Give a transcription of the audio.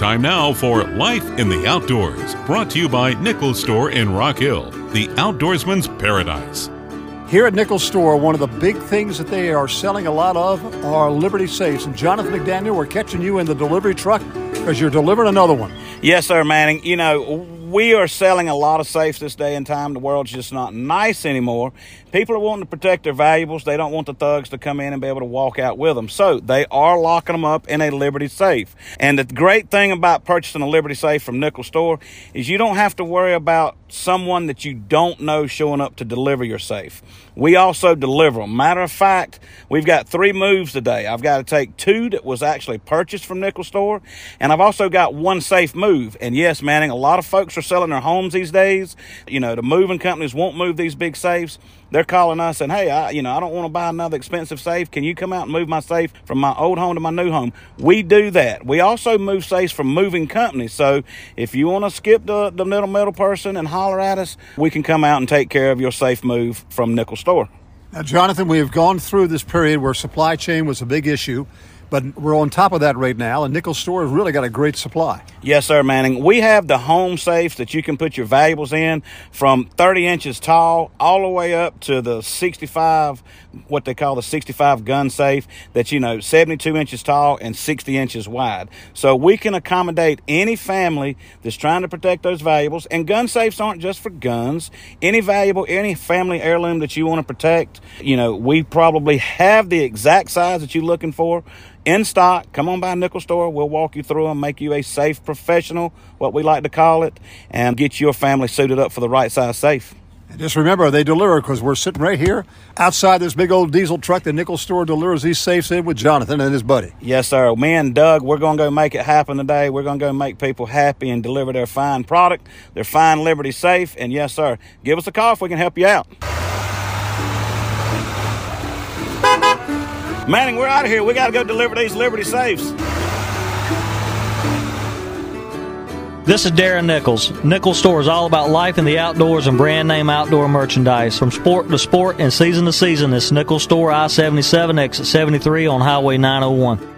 Time now for Life in the Outdoors, brought to you by Nichols Store in Rock Hill, the outdoorsman's paradise. Here at Nichols Store, one of the big things that they are selling a lot of are Liberty safes. And Jonathan McDaniel, we're catching you in the delivery truck because you're delivering another one. Yes, sir, Manning. You know, we are selling a lot of safes this day and time. The world's just not nice anymore. People are wanting to protect their valuables. They don't want the thugs to come in and be able to walk out with them. So they are locking them up in a Liberty safe. And the great thing about purchasing a Liberty safe from Nichols Store is you don't have to worry about someone that you don't know showing up to deliver your safe. We also deliver them. Matter of fact, we've got 3 moves today. I've got to take 2 that was actually purchased from Nichols Store, and I've also got 1 safe move. And yes, Manning, a lot of folks are selling their homes these days. You know, the moving companies won't move these big safes. They're calling us and, hey, I don't want to buy another expensive safe. Can you come out and move my safe from my old home to my new home? We do that. We also move safes from moving companies. So if you want to skip the middle person and holler at us, we can come out and take care of your safe move from Nichols Store. Now, Jonathan, we have gone through this period where supply chain was a big issue, but we're on top of that right now, and Nichols Store has really got a great supply. Yes, sir, Manning. We have the home safes that you can put your valuables in from 30 inches tall all the way up to the 65, what they call the 65 gun safe that's, 72 inches tall and 60 inches wide. So we can accommodate any family that's trying to protect those valuables. And gun safes aren't just for guns. Any valuable, any family heirloom that you want to protect, we probably have the exact size that you're looking for in stock. Come on by Nichols Store. We'll walk you through them, make you a safe professional, what we like to call it, and get your family suited up for the right size safe. And just remember, they deliver because we're sitting right here outside this big old diesel truck that Nichols Store delivers these safes in with Jonathan and his buddy. Yes, sir. Me and Doug, we're going to go make it happen today. We're going to go make people happy and deliver their fine product, their fine Liberty safe. And yes, sir, give us a call if we can help you out. Manning, we're out of here. We got to go deliver these Liberty safes. This is Darren Nichols. Nichols Store is all about life in the outdoors and brand name outdoor merchandise. From sport to sport and season to season, it's Nichols Store, I-77, exit 73 on Highway 901.